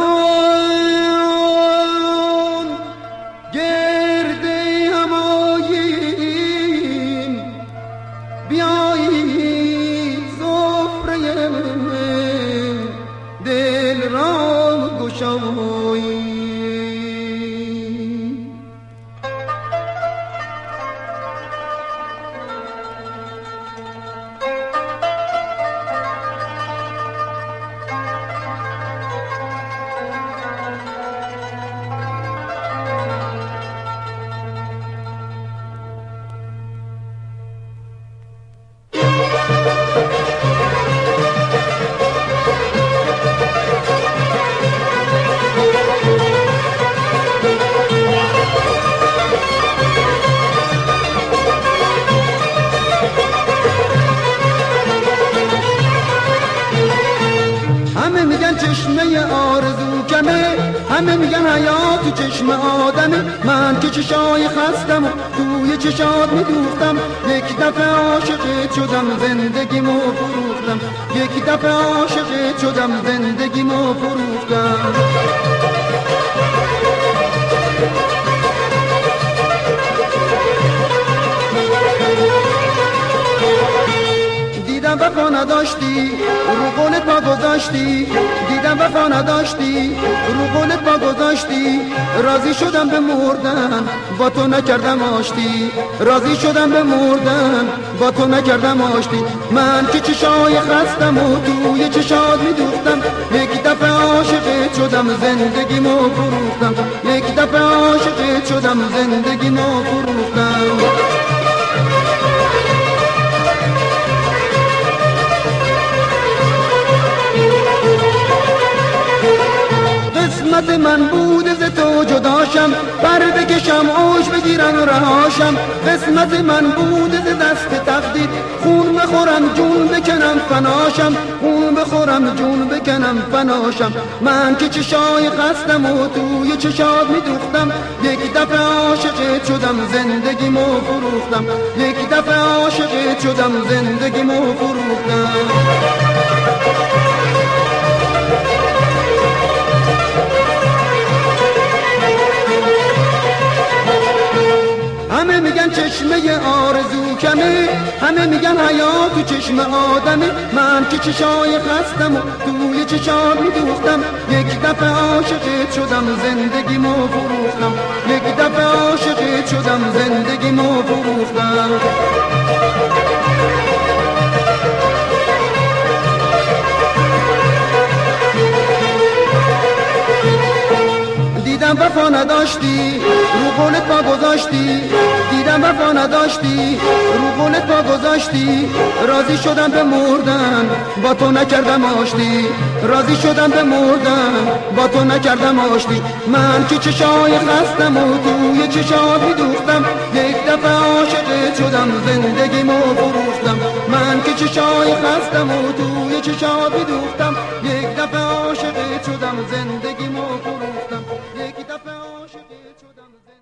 جان گرد هماییم بیایی زفره دل را گشایی. همه میگن چشمه آرزو کمه، همه میگن حیات تو چشم آدمه. من که چشای خستم و توی چشات میدوختم، یک دفعه عاشقت شدم زندگیمو فروختم، یک دفعه عاشقت شدم زندگیمو فروختم. دیدم وفا نداشتی رو قولت پا گذاشتی، دیدم وفا نداشتی رو قولت پا گذاشتی. راضی شدم به مردن با تو نکردم آشتی، راضی شدم به مردن با تو نکردم آشتی. من که چشای خستم و توی چشات میدوختم، یک دفعه عاشقت شدم زندگیمو فروختم، یک دفعه عاشقت شدم زندگیمو فروختم. قسمت من بود ز تو جداشم، بر بکشم اوج بگیرن و رهاشم. قسمت من بود ز دست تقدیر، خون بخورم جون بکنم فناشم، خون بخورم جون بکنم فناشم. من که چشای خستم و توی چشات میدوختم، یک دفعه عاشقت شدم زندگیمو فروختم، یک دفعه عاشقت شدم زندگیمو فروختم. همه میگن چشمه آرزو کمه، همه میگن حیات تو چشم آدمه. من که چشای خستم و توی چشات میدوختم، یک دفعه عاشقت شدم زندگیمو فروختم، یک دفعه عاشقت شدم زندگیمو فروختم. دیدم وفا نداشتی رو قولت پا گذاشتی، دیدم وفا نداشتی رو قولت پا گذاشتی. راضی شدم به مردن با تو نکردم آشتی، راضی شدم به مردن با تو نکردم آشتی. من که چشای خستم و توی چشات میدوختم، یک دفعه عاشقت شدم زندگیمو فروختم. من که چشای خستم و توی چشات میدوختم، یک دفعه عاشقت شدم زندگیمو فروختم، یک دفعه عاشقت شدم.